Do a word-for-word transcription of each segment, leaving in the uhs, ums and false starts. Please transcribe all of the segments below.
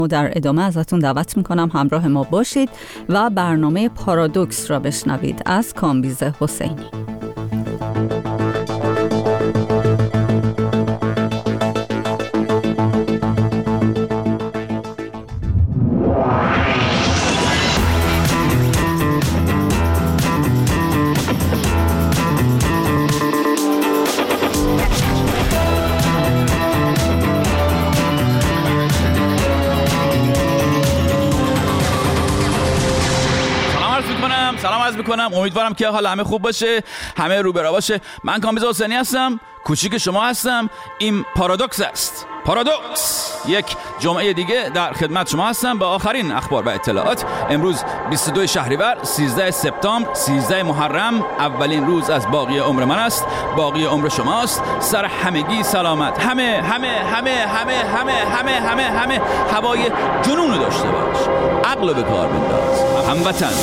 در ادامه ازتون دعوت میکنم همراه ما باشید و برنامه پارادوکس را بشنوید از کامبیز حسینی. سلام عرض میکنم، امیدوارم که حال همه خوب باشه، همه رو برا باشه. من کامبیز حسینی هستم، کوچیک شما هستم. این پارادوکس است. پارادوکس یک جمعه دیگه در خدمت شما هستم با آخرین اخبار و اطلاعات. امروز بیست و دو شهریور، سیزده سپتامبر، سیزده محرم، اولین روز از باقی عمر من است، باقی عمر شماست. سر همگی سلامت. همه همه همه همه همه همه همه همه هوای جنون داشته باش، عقل به کار بنداز. هموطن.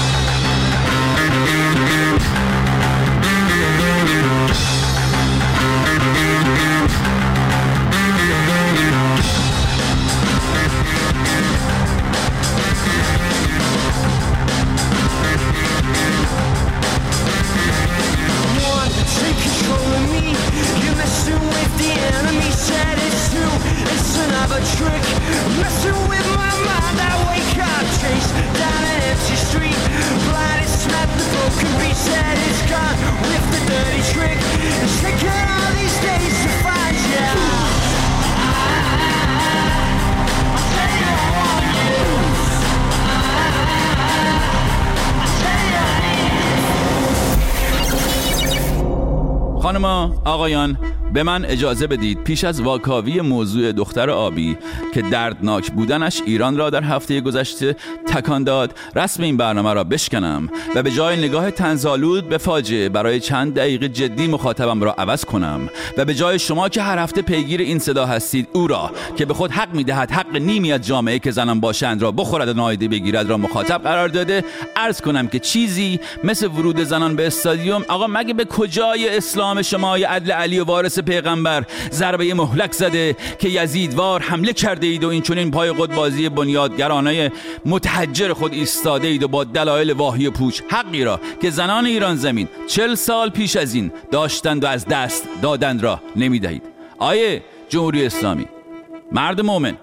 خانما، آقایان، به من اجازه بدید پیش از واکاوی موضوع دختر آبی که دردناک بودنش ایران را در هفته گذشته تکان داد، رسم این برنامه را بشکنم و به جای نگاه طنزآلود به فاجعه برای چند دقیقه جدی مخاطبم را عوض کنم و به جای شما که هر هفته پیگیر این صدا هستید او را که به خود حق می‌دهد حق نیمی از جامعه که زنان باشند را بخورد و نادیده بگیرد را مخاطب قرار داده، عرض کنم که چیزی مثل ورود زنان به استادیوم، آقا مگه به کجای اسلام شما یا عدل علی و وارث پیغمبر ضربه مهلک زده که یزیدوار حمله کرده اید و این چنین پای قدبازی بنیادگرانه متحجر خود ایستاده اید و با دلایل واهی پوچ حقی را که زنان ایران زمین چل سال پیش از این داشتند و از دست دادند را نمیدهید. آیه جمهوری اسلامی، مرد مومن،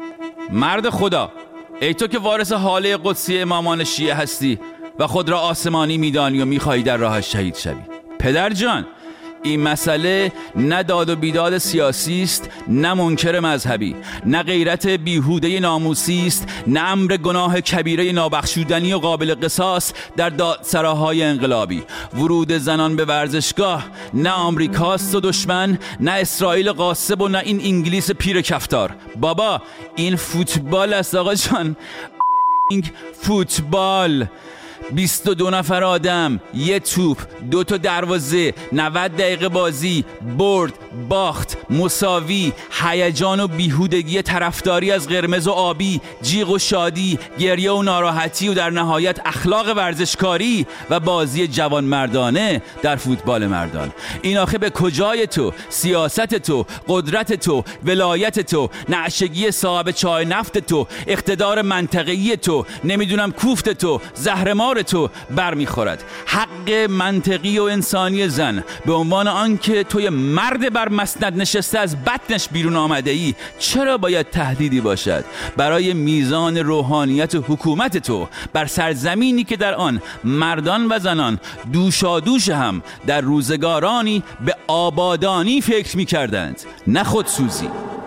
مرد خدا، ای تو که وارث حاله قدسی امامان شیعه هستی و خود را آسمانی میدانی و میخواهی در راه شهید شوی، پدر جان، این مسئله نه داد و بیداد سیاسی است، نه منکر مذهبی، نه غیرت بیهوده ناموسی است، نه امر گناه کبیره نابخشودنی و قابل قصاص در دادسراهای انقلابی. ورود زنان به ورزشگاه نه آمریکاست و دشمن، نه اسرائیل غاصب و نه این انگلیس پیر کفتار. بابا این فوتبال است آقا جان، این فوتبال. بیست و دو نفر آدم، یه توپ، دو تا دروازه، نود دقیقه بازی، برد، باخت، مساوی، هیجان و بیهودگی طرفداری از قرمز و آبی، جیغ و شادی، گریه و ناراحتی و در نهایت اخلاق ورزشکاری و بازی جوان مردانه در فوتبال مردان. این آخه به کجای تو، سیاست تو، قدرت تو، ولایت تو، نعشگی صاحب چای نفت تو، اقتدار منطقه‌ای تو، نمیدونم کوفت تو، زهرمار تو برمیخورد. حق منطقی و انسانی زن به عنوان آنکه توی مرد بر مسند نشسته از بطنش بیرون آمده ای چرا باید تهدیدی باشد برای میزان روحانیت و حکومت تو بر سرزمینی که در آن مردان و زنان دوشادوش هم در روزگارانی به آبادانی فکر میکردند، نه خودسوزی.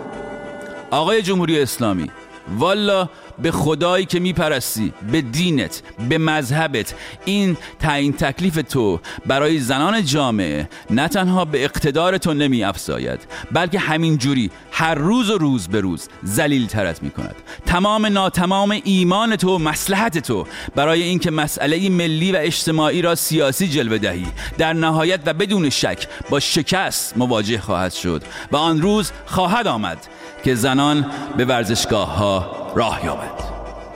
آقای جمهوری اسلامی، والا به خدایی که میپرستی، به دینت، به مذهبت، این تعیین تکلیف تو برای زنان جامعه نه تنها به اقتدار تو نمی افزاید، بلکه همین جوری هر روز و روز به روز ذلیل ترت می کند. تمام ناتمام ایمان تو و مصلحت تو برای اینکه مسئله ملی و اجتماعی را سیاسی جلوه دهی در نهایت و بدون شک با شکست مواجه خواهد شد و آن روز خواهد آمد که زنان به ورزشگاه ها راه یابد.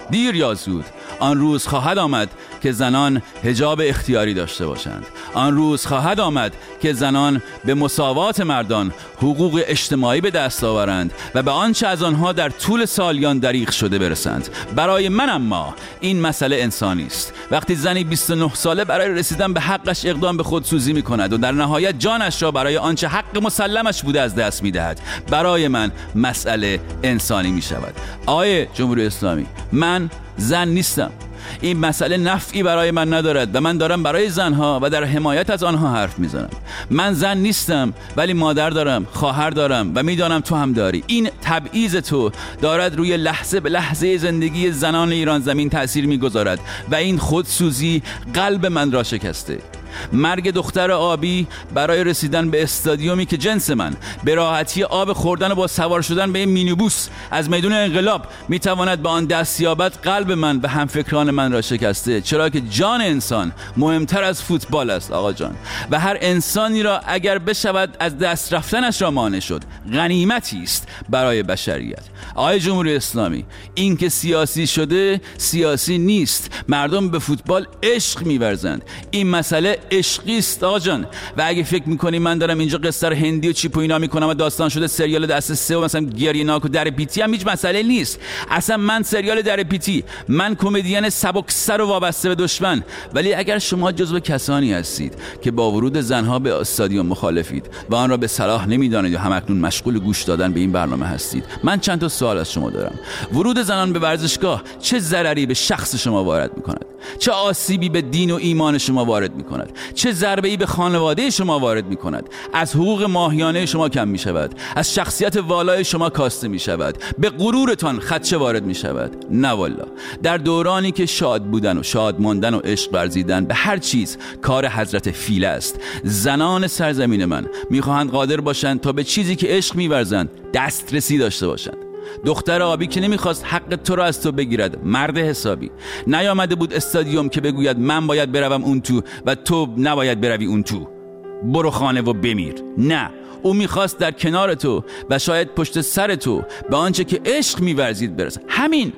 دیر یا زود آن روز خواهد آمد که زنان حجاب اختیاری داشته باشند. آن روز خواهد آمد که زنان به مساوات مردان حقوق اجتماعی به دست آورند و به آنچه از آنها در طول سالیان دریغ شده برسند. برای من اما این مسئله انسانی است. وقتی زنی بیست و نه ساله برای رسیدن به حقش اقدام به خودسوزی می کند و در نهایت جانش را برای آنچه حق مسلمش بوده از دست می دهد، برای من مسئله انسانی می شود. آقای جمهوری اسلامی، من زن نیستم. این مسئله نفعی برای من ندارد و من دارم برای زنها و در حمایت از آنها حرف میزنم. من زن نیستم ولی مادر دارم، خواهر دارم و میدانم تو هم داری. این تبعیض تو دارد روی لحظه به لحظه زندگی زنان ایران زمین تأثیر میگذارد و این خودسوزی قلب من را شکسته. مرگ دختر آبی برای رسیدن به استادیومی که جنس من به راحتی آب خوردن و با سوار شدن به این مینیبوس از میدون انقلاب میتواند به آن دست یابد، قلب من به همفکران من را شکسته، چرا که جان انسان مهمتر از فوتبال است آقا جان، و هر انسانی را اگر بشود از دست رفتنش را مانع شد غنیمتی است برای بشریت. آقای جمهوری اسلامی، این که سیاسی شده سیاسی نیست. مردم به فوتبال عشق می‌ورزند. این مسئله عشقی است آقا جان. و اگه فکر می‌کنی من دارم اینجا قصه هندی و چیپ و اینا می‌کنم و داستان شده سریال دست سه و مثلا گریه‌ناک و در پیتی، هم هیچ مسئله نیست. اصلا من سریال در پیتی، من کمدین سبکسر و وابسته به دشمن. ولی اگر شما جزو کسانی هستید که با ورود زنها به استادیوم مخالفید و آن را به صلاح نمی‌دانید و همکنون مشغول گوش دادن به این برنامه هستید، من چند تا سوال از شما دارم. ورود زنان به ورزشگاه چه ضرری به شخص شما وارد می‌کند؟ چه آسیبی به دین و ایمان شما وارد می‌کند؟ چه ضربه‌ای به خانواده شما وارد می‌کند؟ از حقوق ماهیانه شما کم می‌شود، از شخصیت والای شما کاسته می‌شود، به غرورتان خدشه وارد می‌شود. نه والله. در دورانی که شاد بودن و شاد ماندن و عشق ورزیدن به هر چیز کار حضرت فیله است، زنان سرزمین من می‌خواهند قادر باشند تا به چیزی که عشق می‌ورزند دسترسی داشته باشند. دختر آبی که نمیخواست حق تو را از تو بگیرد، مرد حسابی نیامده بود استادیوم که بگوید من باید بروم اون تو و تو نباید بروی اون تو، برو خانه و بمیر. نه، او میخواست در کنار تو و شاید پشت سر تو به آنچه که عشق میورزید برسد. همین.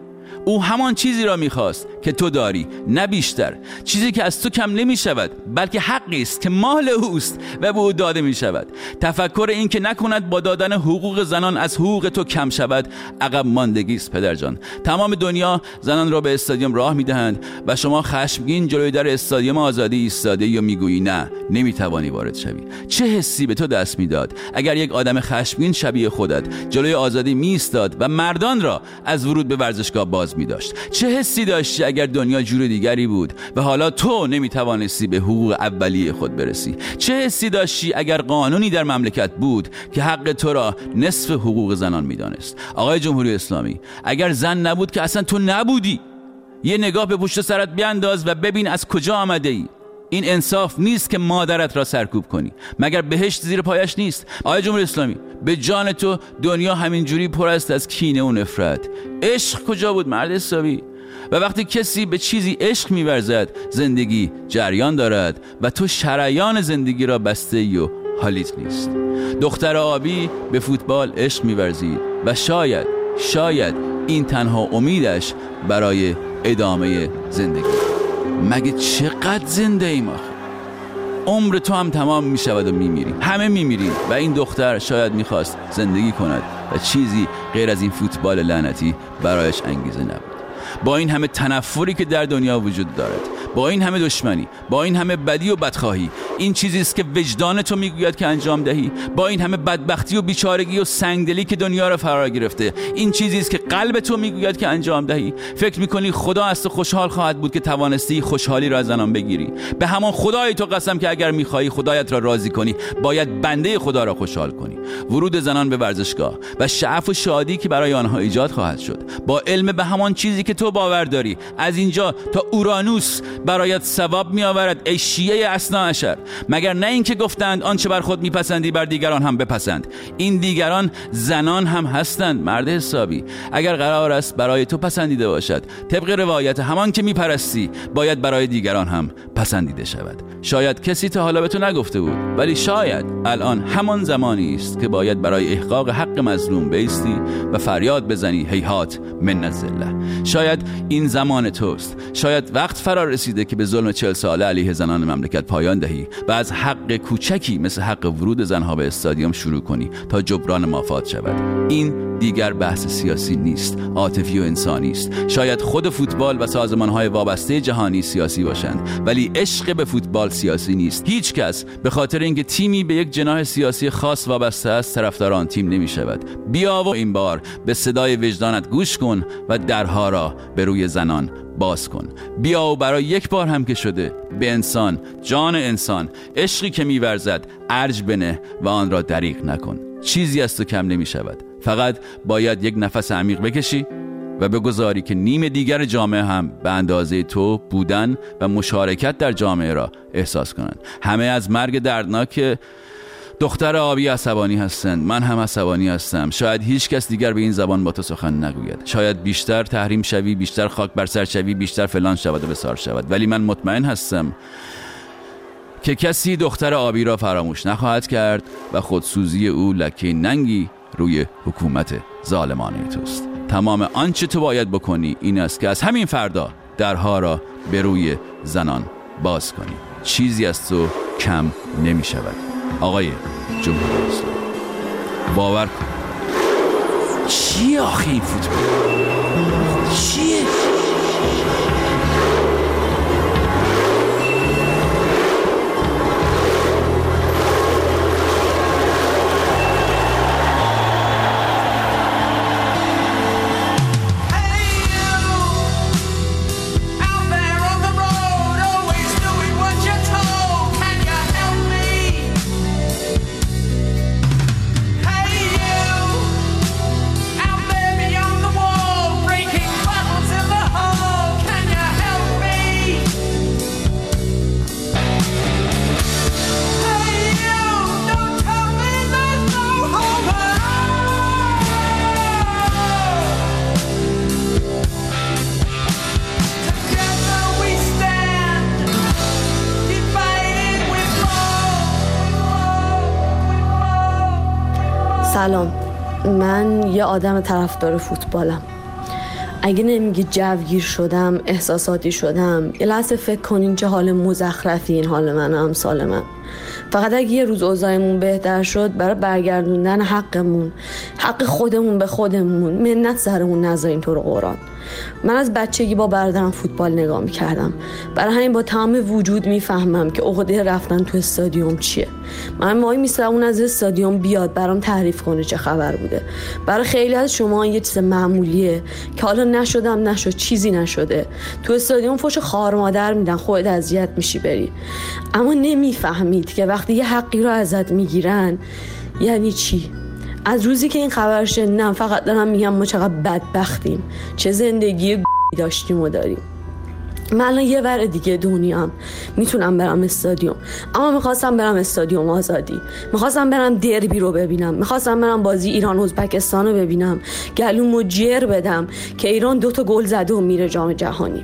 او همان چیزی را میخواست که تو داری، نه بیشتر. چیزی که از تو کم نمیشود بلکه حقی است که مال اوست و به او داده میشود. تفکر این که نکند با دادن حقوق زنان از حقوق تو کم شود عقب ماندگی است پدر جان. تمام دنیا زنان را به استادیوم راه میدهند و شما خشمگین جلوی در استادیوم آزادی ایستاده یا میگویی نه نمیتوانی وارد شوی. چه حسی به تو دست میداد اگر یک آدم خشمگین شبیه خودت جلوی آزادی میایستاد و مردان را از ورود به ورزشگاه باز می داشت؟ چه حسی داشتی اگر دنیا جور دیگری بود و حالا تو نمی توانستی به حقوق اولیه خود برسی؟ چه حسی داشتی اگر قانونی در مملکت بود که حق تو را نصف حقوق زنان می دانست؟ آقای جمهوری اسلامی، اگر زن نبود که اصلا تو نبودی. یه نگاه به پشت سرت بیانداز و ببین از کجا آمده ای. این انصاف نیست که مادرت را سرکوب کنی. مگر بهشت زیر پایش نیست؟ آقای جمهوری اسلامی، به جان تو دنیا همینجوری پر است از کینه و نفرت. عشق کجا بود مرد حسابی؟ و وقتی کسی به چیزی عشق می‌ورزد زندگی جریان دارد و تو شریان زندگی را بسته ای و حالیت نیست. دختر آبی به فوتبال عشق می‌ورزید و شاید شاید این تنها امیدش برای ادامه زندگی. مگه چقدر زنده ایم آخه؟ عمر تو هم تمام می شود و می میری. همه می میریم و این دختر شاید می خواست زندگی کند و چیزی غیر از این فوتبال لعنتی برایش انگیزه نبود. با این همه تنفری که در دنیا وجود دارد، با این همه دشمنی، با این همه بدی و بدخواهی، این چیزی است که وجدان تو میگوید که انجام دهی. با این همه بدبختی و بیچارگی و سنگدلی که دنیا را فرا گرفته، این چیزی است که قلب تو میگوید که انجام دهی. فکر میکنی خدا از تو خوشحال خواهد بود که توانستی خوشحالی را از زنان بگیری؟ به همان خدای تو قسم که اگر میخواهی خدایت را راضی کنی باید بنده خدا را خوشحال کنی. ورود زنان به ورزشگاه و شعف و شادی که برای آنها ایجاد خواهد شد، با علم به همان چیزی که تو باور داری، از اینجا تا اورانوس برایت ثواب می آورد ای شیعه اثنا عشر. مگر نه اینکه گفتند آنچه بر خود میپسندی بر دیگران هم بپسند. این دیگران زنان هم هستند مرد حسابی. اگر قرار است برای تو پسندیده باشد، طبق روایت همان که میپرستی باید برای دیگران هم پسندیده شود. شاید کسی تا حالا به تو نگفته بود، ولی شاید الان همان زمانی است که باید برای احقاق حق مظلوم بایستی و فریاد بزنی هیهات من الذله. شاید این زمان توست. شاید وقت فرا رسیده که به ظلم چهل ساله علیه زنان مملکت پایان دهی و از حق کوچکی مثل حق ورود زنها به استادیوم شروع کنی تا جبران مافات شود. این دیگر بحث سیاسی نیست، عاطفی و انسانی است. شاید خود فوتبال و سازمان‌های وابسته جهانی سیاسی باشند، ولی عشق به فوتبال سیاسی نیست. هیچ کس به خاطر اینکه تیمی به یک جناح سیاسی خاص وابسته است طرفدار آن تیم نمی‌شود. بیا و این بار به صدای وجدانت گوش کن و درها را به روی زنان باز کن. بیا و برای یک بار هم که شده به انسان، جان انسان، عشقی که می‌ورزد ارج بنه و آن را دریغ نکن. چیزی از تو کم نمی‌شود. فقط باید یک نفس عمیق بکشی و بگذاری که نیم دیگر جامعه هم به اندازه تو بودن و مشارکت در جامعه را احساس کنند. همه از مرگ دردناک دختر آبی عصبانی هستند. من هم عصبانی هستم. شاید هیچ کس دیگر به این زبان با تو سخن نگوید. شاید بیشتر تحریم شوی، بیشتر خاک بر سر شوی، بیشتر فلان شود و بسار شود، ولی من مطمئن هستم که کسی دختر آبی را فراموش نخواهد کرد و خودسوزی او لکه ننگی روی حکومت ظالمانه توست. تمام آنچه تو باید بکنی این است که از همین فردا درها را به روی زنان باز کنی. چیزی از تو کم نمی شود. آقای جمهوری اسلامی، باور کن. چیه آخه این فوتبال؟ چیه؟ سلام، من یه آدم طرفدار فوتبالم. اگه نمیگی جوگیر شدم، احساساتی شدم، یه لحظه فکر کنین چه حال مزخرفی این حال من و امثال من. فقط اگه یه روز اوضاعمون بهتر شد، برای برگردوندن حقمون، حق خودمون به خودمون، منت سرمون نذارین تو رو قرآن. من از بچگی با برادرم فوتبال نگاه میکردم، برای همین با تمام وجود میفهمم که عقده رفتن تو استادیوم چیه. من وای میستم اون از استادیوم بیاد برام تعریف کنه چه خبر بوده. برای خیلی از شما یه چیز معمولیه که حالا نشدم نشد، چیزی نشده، تو استادیوم فوش خار مادر میدن، خودت اذیت میشی بری. اما نمیفهمید که وقتی یه حقی رو ازت میگیرن یعنی چی. از روزی که این خبر شنیدم فقط دارم میگم ما چقدر بدبختیم، چه زندگی داشتیم و داریم. من الان یه ور دیگه دنیام، میتونم برم استادیوم، اما میخواستم برم استادیوم آزادی، میخواستم برم دربی رو ببینم، میخواستم برم بازی ایران ازبکستان رو ببینم، گلومو جر بدم که ایران دوتا گل زده و میره جام جهانی.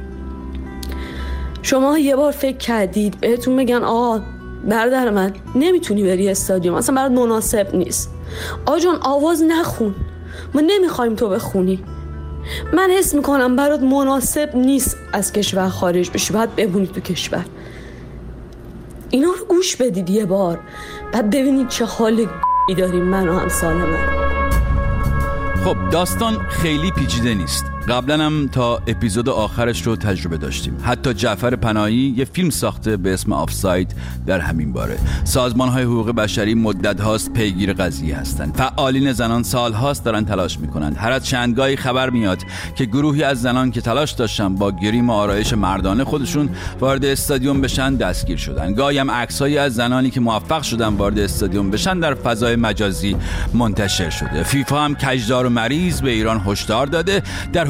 شما یه بار فکر کردید بهتون بگن آقا برادر من نمیتونی بری استادیوم، اصلا برات مناسب نیست، آقا جان آواز نخون، ما نمیخوایم تو بخونی. من حس میکنم برات مناسب نیست از کشور خارج بشی، باید بمونی تو کشور. اینا رو گوش بدید یه بار، بعد ببینید چه حال داریم من و همسال من. خب داستان خیلی پیچیده نیست. قبلا هم تا اپیزود آخرش رو تجربه داشتیم. حتی جعفر پناهی یه فیلم ساخته به اسم آفساید در همین باره. سازمان‌های حقوق بشری مدت هاست پیگیر قضیه هستند. فعالین زنان سال هاست دارن تلاش میکنند. هر از چندگاهی خبر میاد که گروهی از زنان که تلاش داشتن با گریم و آرایش مردانه خودشون وارد استادیوم بشن دستگیر شدن. گاهی هم عکسایی از زنانی که موفق شدن وارد استادیوم بشن در فضای مجازی منتشر شده. فیفا هم کجدار و مریض به ایران هشدار داده. در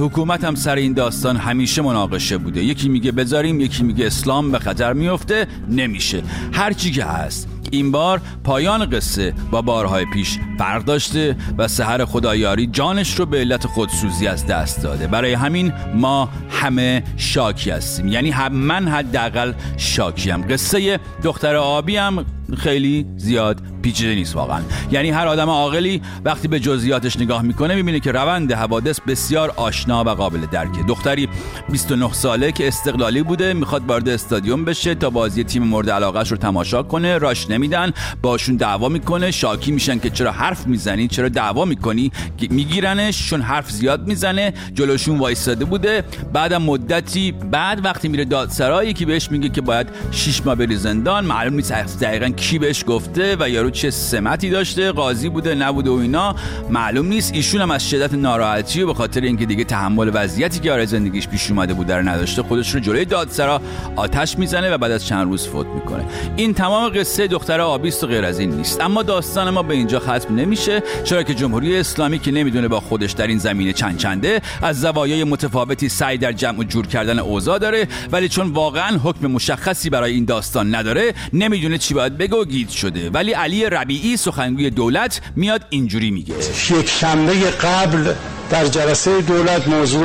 حکومت هم سر این داستان همیشه مناقشه بوده. یکی میگه بذاریم، یکی میگه اسلام به خطر میفته. نمیشه. هر چی که هست. این بار پایان قصه با بارهای پیش فرق داشته و سحر خدایاری جانش رو به علت خودسوزی از دست داده. برای همین ما همه شاکی هستیم. یعنی هم من حداقل شاکیم. قصه دختر آبی هم خیلی زیاد پیچیده نیست واقعا. یعنی هر آدم عاقلی وقتی به جزئیاتش نگاه میکنه میبینه که روند حوادث بسیار آشنا و قابل درکه. دختری بیست و نه ساله که استقلالی بوده، میخواد وارد استادیوم بشه تا بازی تیم مورد علاقهش رو تماشا کنه، راش نمیدن، باشون دعوا میکنه، شاکی میشن که چرا حرف میزنی، چرا دعوا میکنی، میگیرنش چون حرف زیاد میزنه. جلوشون وایساده بوده. بعدم مدتی بعد وقتی میره دادسرا که بهش میگه که باید شش ماه بری زندان، معلوم نیست دقیقاً کی بهش گفته و یارو چه سمتی داشته، قاضی بوده نبوده و اینا معلوم نیست. ایشون هم از شدت ناراحتی و به خاطر اینکه دیگه تحمل وضعیتی که برای زندگیش پیش اومده بوده رو نداشته، خودش رو جلوی دادسرا آتش میزنه و بعد از چند روز فوت میکنه. این تمام قصه دختر آبی است و غیر از این نیست. اما داستان ما به اینجا ختم نمیشه، چرا که جمهوری اسلامی که نمیدونه با خودش در این زمینه چند چنده، از زوایای متفاوتی سعی در جمع و جور کردن اوضاع داره، ولی چون واقعا حکم مشخصی برای این داستان نداره نمیدونه چی باید بگه و گیج شده. ولی علی ربیعی سخنگوی دولت میاد اینجوری میگه: یک شنبه قبل در جلسه دولت موضوع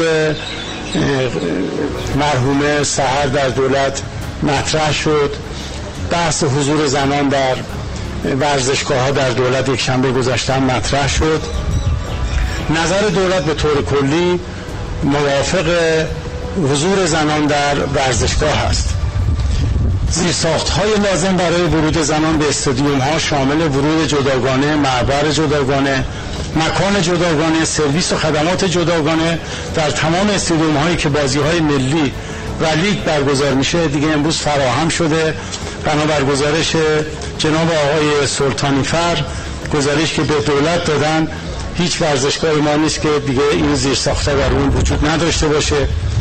مرحومه سحر در دولت مطرح شد. بحث حضور زنان در ورزشگاه ها در دولت یک شنبه گذشته مطرح شد. نظر دولت به طور کلی موافق حضور زنان در ورزشگاه است. زیرساخت‌های لازم برای ورود زنان به استادیوم‌ها شامل ورود جداگانه، معبر جداگانه، مکان جداگانه، سرویس و خدمات جداگانه در تمام استادیوم‌هایی که بازی‌های ملی و لیگ برگزار میشه دیگه امروز فراهم شده. بنابر گزارش جناب آقای سلطانی فر، گزارش که به دولت دادن، هیچ ورزشگاه ما نیست که دیگه این زیرساخت‌ها در اون وجود نداشته باشه.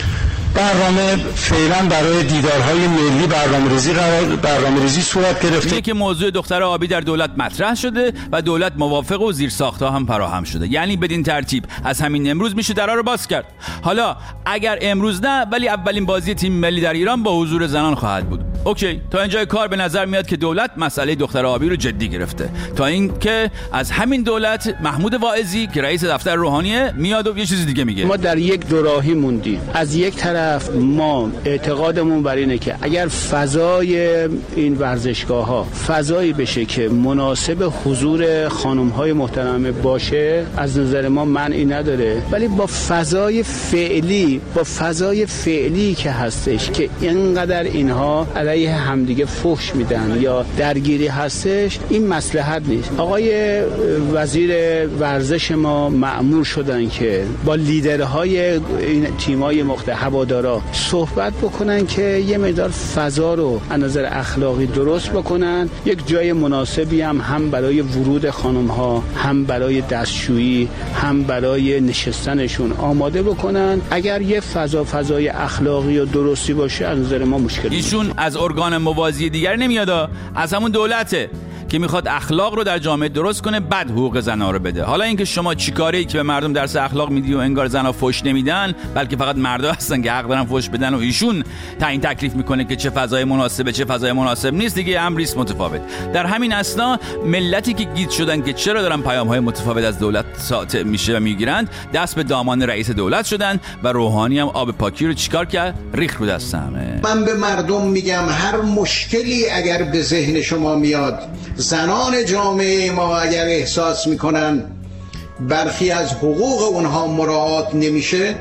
برنامه فعلا برای دیدارهای ملی برنامه‌ریزی قرار برنامه‌ریزی صورت گرفته. اینه که موضوع دختر آبی در دولت مطرح شده و دولت موافق و زیرساخت‌ها هم فراهم شده. یعنی بدین ترتیب از همین امروز میشه درا رو باز کرد. حالا اگر امروز نه، ولی اولین بازی تیم ملی در ایران با حضور زنان خواهد بود. اوکی، تا اینجای کار به نظر میاد که دولت مسئله دختر آبی رو جدی گرفته. تا اینکه از همین دولت محمود واعظی که رئیس دفتر روحانیه میاد و یه چیز دیگه میگه. ما در یک دوراهی موندیم. از یک طرف ما اعتقادمون بر اینه که اگر فضای این ورزشگاه ها فضایی بشه که مناسب حضور خانم های محترمه باشه، از نظر ما معنی نداره. ولی با فضای فعلی با فضای فعلی که هستش که اینقدر اینها علیه همدیگه فحش میدن یا درگیری هستش، این مصلحت نیست. آقای وزیر ورزش ما مأمور شدن که با لیدرهای این تیمای مختلف هوادارا صحبت بکنن که یه مقدار فضا رو از نظر اخلاقی درست بکنن، یک جای مناسبی هم هم برای ورود خانم ها، هم برای دستشویی، هم برای نشستنشون آماده بکنن. اگر یه فضا فضای اخلاقی و درستی باشه، از نظر ما مشکل نیست. ایشون از ارگان موازی دیگر نمیاد، از همون دولته که میخواد اخلاق رو در جامعه درست کنه، بعد حقوق زن‌ها رو بده. حالا اینکه شما چیکاری که به مردم درس اخلاق میدی و انگار زن‌ها فحش نمیدن، بلکه فقط مردا هستن که حق دارن فحش بدن و ایشون تعیین تکلیف میکنه که چه فضای مناسبه چه فضای مناسب نیست، دیگه امریست متفاوت. در همین اثنا ملتی که گیج شدن که چرا دارن پیام‌های متفاوت از دولت ساطع میشه و میگیرند، دست به دامان رئیس دولت شدن و روحانی هم آب پاکی رو چیکار کرد؟ ریخ رو دست همه. من به مردم میگم هر مشکلی اگر به ذهن شما میاد، زنان جامعه ما اگر احساس میکنن برخی از حقوق اونها مراعات نمیشه،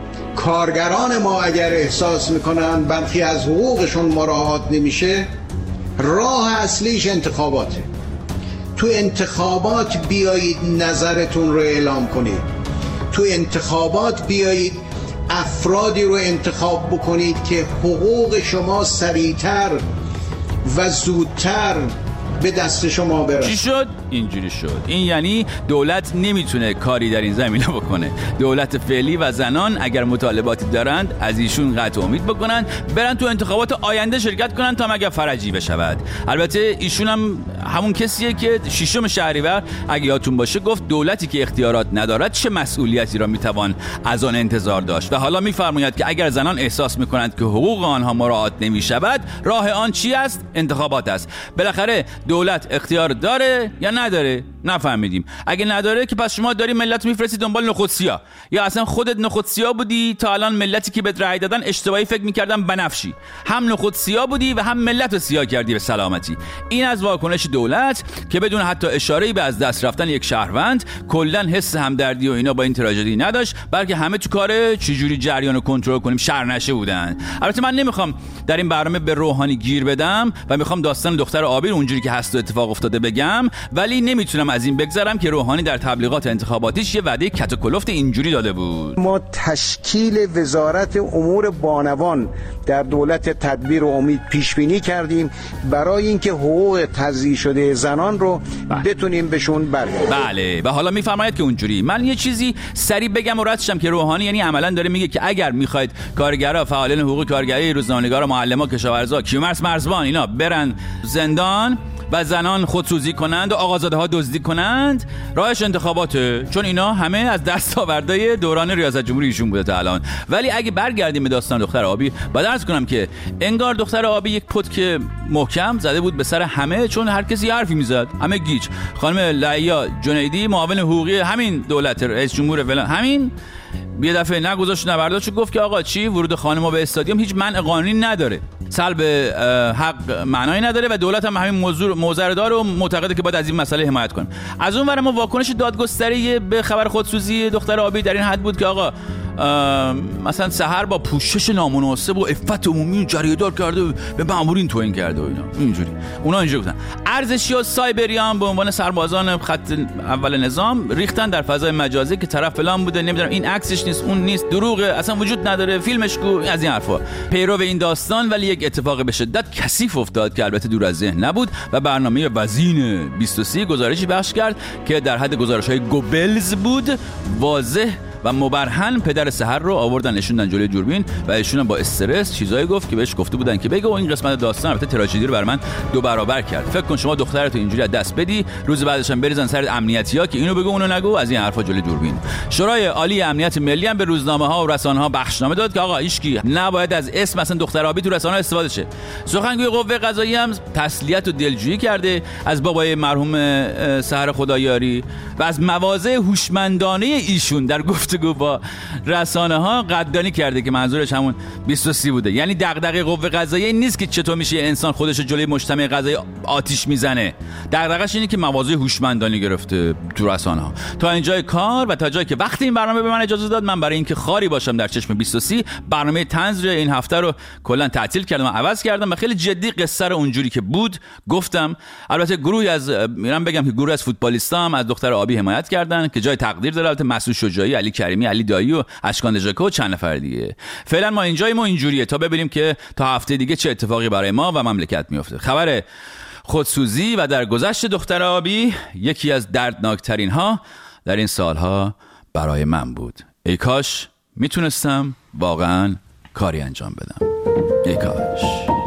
کارگران ما اگر احساس میکنن برخی از حقوقشون مراعات نمیشه، راه اصلیش انتخاباته. تو انتخابات بیایید نظرتون رو اعلام کنید. تو انتخابات بیایید افرادی رو انتخاب بکنید که حقوق شما سریعتر و زودتر به دست شما برسه. چی شد؟ اینجوری شد. این یعنی دولت نمیتونه کاری در این زمینه بکنه. دولت فعلی و زنان اگر مطالباتی دارند از ایشون قطع امید بکنن، برن تو انتخابات آینده شرکت کنن تا مگر فرجی بشود. البته ایشون هم همون کسیه که ششم شهریور اگه یادتون باشه گفت دولتی که اختیارات ندارد چه مسئولیتی را میتوان از آن انتظار داشت و حالا میفرماید که اگر زنان احساس میکنند که حقوق آنها مراعات نمیشود، راه آن چی است؟ انتخابات است. بالاخره دولت اختیار داره یا نداره؟ نفهمیدیم. اگه نداره که پس شما داری ملت میفرستی دنبال نخودسیا، یا اصلا خودت نخودسیا بودی تا الان ملتی که بهت رأی دادن اشتباهی فکر میکردن بنفشی، هم نخودسیا بودی و هم ملت رو سیاه کردی به سلامتی. این از واکنش دولت که بدون حتی اشاره‌ای به از دست رفتن یک شهروند کلا حس همدردی و اینا با این تراژدی نداشت، بلکه همه تو کار چجوری جریان رو کنترل کنیم شرنشه بودن. البته من نمیخوام در این برنامه به روحانی گیر بدم و میخوام داستان دختر آبی اونجوری که هست و اتفاق افتاده بگم، ولی نمیتونم از این بگذرم که روحانی در تبلیغات انتخاباتیش یه وعده کت و کلفت اینجوری داده بود. ما تشکیل وزارت امور بانوان در دولت تدبیر و امید پیش بینی کردیم برای اینکه حقوق تضییع شده زنان رو بله. بتونیم بهشون برگردیم. بله و حالا میفرماید که اونجوری. من یه چیزی سریع بگم و رد شم که روحانی یعنی عملاً داره میگه که اگر میخواید کارگرا، فعالین حقوق کارگری، روزنامه‌نگارا، معلما، کشاورزا، کیومرث، مرزبان اینا برن زندان و زنان خودسوزی کنند و آقازاده ها دزدی کنند، راهش انتخاباته، چون اینا همه از دستاوردهای دوران ریاست جمهوری ایشون بوده تا الان. ولی اگه برگردیم به داستان دختر آبی، بعد عرض کنم که انگار دختر آبی یک پتک محکم زده بود به سر همه، چون هر کسی حرفی میزد، همه گیج. خانم لعیا جنیدی معاون حقوقی همین دولت رئیس جمهور فلان همین یه دفعه نگذاشت نبرداشت، گفت که آقا چی ورود خانم‌ها به استادیوم هیچ منع قانونی نداره، سلب حق معنایی نداره و دولت هم همین موضوع موضوع داره و معتقده که باید از این مسئله حمایت کنه. از اون ور ما واکنش دادگستری به خبر خودسوزی دختر آبی در این حد بود که آقا مثلا سحر با پوشش نامناسب و عفت عمومی جریه‌دار کرده به مامورین توهین کرده و اینا اینجوری. اونا اینجوری گفتن. ارزشی و سایبریان به عنوان سربازان خط اول نظام ریختن در فضای مجازی که طرف فلان بوده، نمیدونم این عکسش نیست، اون نیست، دروغه، اصلا وجود نداره، فیلمش کو، از این حرفا. پیرو این داستان ولی یک اتفاق به شدت کثیف افتاد که البته دور از ذهن نبود و برنامه وزین بیست و سه گزارشی پخش کرد که در حد گزارش‌های گوبلز بود، واضح و مبرهن پدر سحر رو آوردن نشوندن جلوی دوربین و ایشون با استرس چیزایی گفت که بهش گفته بودن که بگه و این قسمت داستان البته تراژدی رو بر من دو برابر کرد. فکر کن شما دخترتو اینجوری از دست بدی، روز بعدش هم بریزن سر امنیتی‌ها که اینو بگو اونو نگو، از این حرفا جلوی دوربین. شورای عالی امنیت ملی هم به روزنامه‌ها و رسانه‌ها بخشنامه داد که آقا هیچکی نباید از اسم مثلا دختر آبی تو رسانه‌ها استفاده شه. سخنگوی قوه قضاییه هم تسلیت و دلجویی کرده از بابای مرحوم سحر خدایاری و از مواضع هوشمندانه ایشون در گفتگو با رسانه‌ها قدردانی کرده که منظورش همون بیست و سه بوده. یعنی دغدغه قوه قضاییه نیست که چطور میشه انسان خودش جلوی مجتمع قضایی آتیش میزنه، دغدغه‌اش اینه که مواضع هوشمندانه گرفته تو رسانه‌ها. تا اینجای کار و تا جایی که وقتی این برنامه به من اجازه داد، من برای اینکه خاری باشم در چشم بیست و سه برنامه طنز این هفته رو کلا تعطیل کردم و عوض کردم و خیلی جدی قصه رو اونجوری که بود گفتم. البته گروهی از میرم بگم که گروه از فوتبالیستا هم از دختر آبی حمایت کردن که جای تقدیر داره، البته مسعود شجاعی، علی کریمی، علی دایی و اشکان دژکو و چند نفر دیگه. فعلا ما اینجای ما اینجوریه تا ببینیم که تا هفته دیگه چه اتفاقی برای ما و مملکت میفته. خبر خودسوزی و درگذشت دختر آبی یکی از دردناکترین ها در این سالها برای من بود. ای کاش میتونستم واقعا کاری انجام بدم. ای کاش.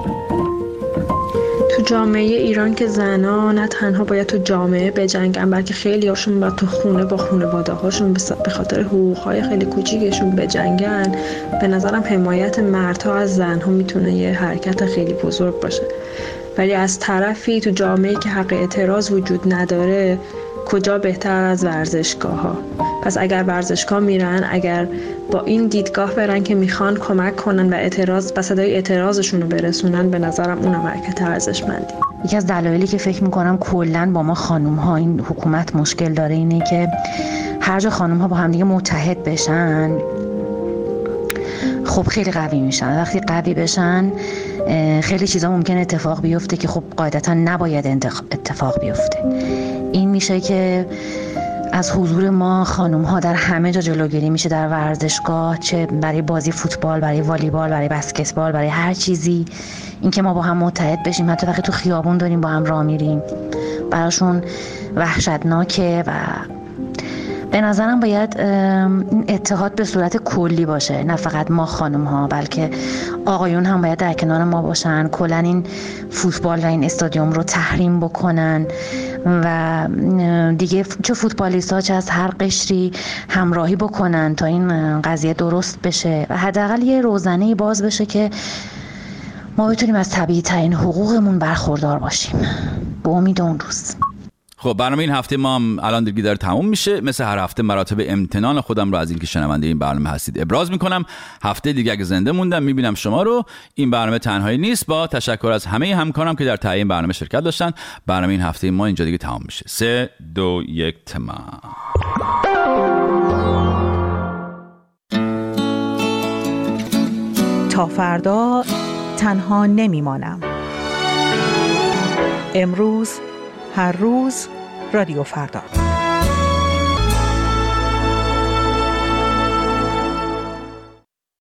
تو جامعه ایران که زنان نه تنها باید تو جامعه بجنگن، بلکه خیلی هاشون باید تو خونه با خانواده هاشون به خاطر حقوقهای خیلی کوچیکشون بجنگن. به نظرم حمایت مردها از زنها میتونه یه حرکت خیلی بزرگ باشه، ولی از طرفی تو جامعه‌ای که حق اعتراض وجود نداره کجا بهتر از ورزشگاه ها. پس اگر ورزشگاه میرن، اگر با این دیدگاه برن که میخوان کمک کنن و اعتراض و صدای اعتراضشون رو برسونن، به نظرم اونم حرکت ارزشمندی. یکی از دلایلی که فکر میکنم کلا با ما خانوم ها این حکومت مشکل داره اینه که هر جا خانوم ها با هم دیگه متحد بشن خب خیلی قوی میشن. وقتی قوی بشن خیلی چیزا ممکن اتفاق بیفته که خب قاعدتا نباید اتفاق بیفته. این میشه که از حضور ما خانم ها در همه جا جلوگیری میشه، در ورزشگاه، چه برای بازی فوتبال، برای والیبال، برای بسکتبال، برای هر چیزی. اینکه ما با هم متحد بشیم، حتی وقتی تو خیابون داریم با هم راه میریم، براشون وحشتناکه. و به نظرم باید اتحاد به صورت کلی باشه، نه فقط ما خانم ها بلکه آقایون هم باید در کنار ما باشن، کلا این فوتبال و این استادیوم رو تحریم بکنن و دیگه چه فوتبالیست ها چه از هر قشری همراهی بکنن تا این قضیه درست بشه و حداقل یه روزنه باز بشه که ما بتونیم از طبیعی ترین حقوقمون برخوردار باشیم. به امید اون روز. خب برنامه این هفته ما هم الان دیگه داره تموم میشه. مثل هر هفته مراتب امتنان خودم رو از اینکه شنونده این برنامه هستید ابراز میکنم. هفته دیگه اگه زنده موندم میبینم شما رو. این برنامه تنهایی نیست، با تشکر از همه همکارم که در تهیه این برنامه شرکت داشتن. برنامه این هفته ما اینجا دیگه تمام میشه. سه دو یک تمام. تا فردا تنها نمیمانم. امروز هر روز رادیو فردا.